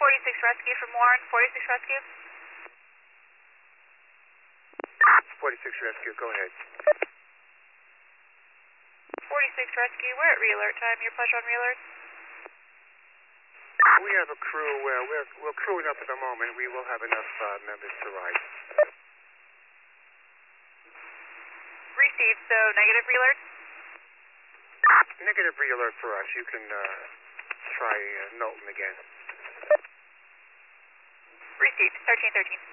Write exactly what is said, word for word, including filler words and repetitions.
forty-six Rescue from Warren, forty-six Rescue. forty-six Rescue, go ahead. forty-six Rescue, we're at re-alert time. Your pleasure on re-alert. We have a crew, uh, we're, we're crewing up at the moment. We will have enough uh, members to ride. Received, so negative re-alert? Negative re-alert for us. You can uh, try uh, Knowlton again. Received, thirteen thirteen.